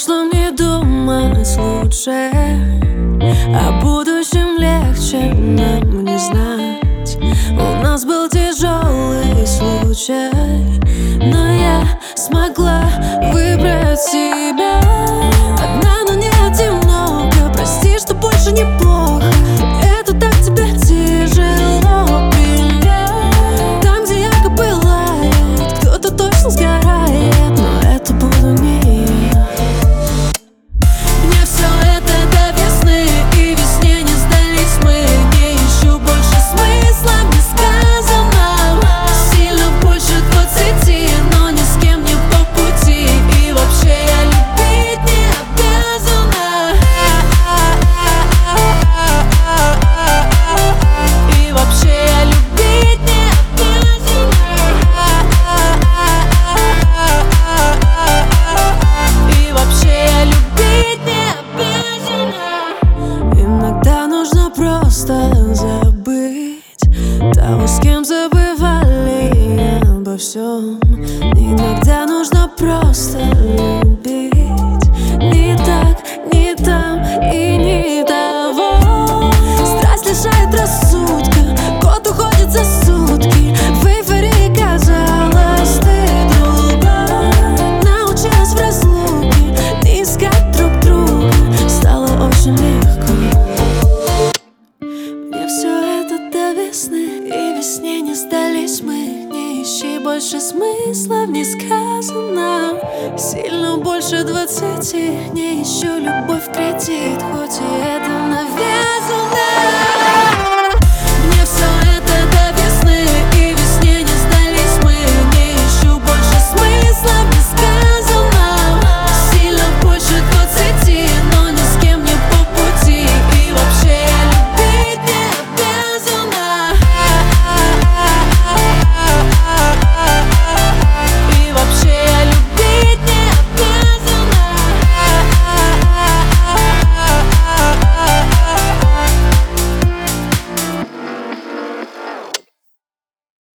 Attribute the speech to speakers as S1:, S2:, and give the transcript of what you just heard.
S1: прошлом не думать лучше, о будущем легче нам не знать. У нас был тяжелый случай, но я смогла выбрать себя. Одна, но не одиноко, прости, что больше неплохо. Это так тебе тяжело принять. Там, где ярко пылает, кто-то точно сгорает, но это буду не я. Мне все это до весны, и весне не сдались мы. Не ищу больше смысла в несказанном. Сильно больше 20, но ни с кем не по пути. И вообще я любить не обязана. И вообще я любить не обязана. И вообще я любить не обязана. Иногда нужно просто забыть того, с кем забывали обо всем. Иногда нужно просто любить. Не так, не там и не того. Страсть лишает рассудка, год уходит за сутки. В эйфории казалось, ты другой. Научилась в разлуке не искать друг друга. Стало очень легко. Мне все это до весны, и весне не сдались мы. Не ищи больше смысла в несказанном. Сильно больше 20, не ищу любовь в кредит, хоть и это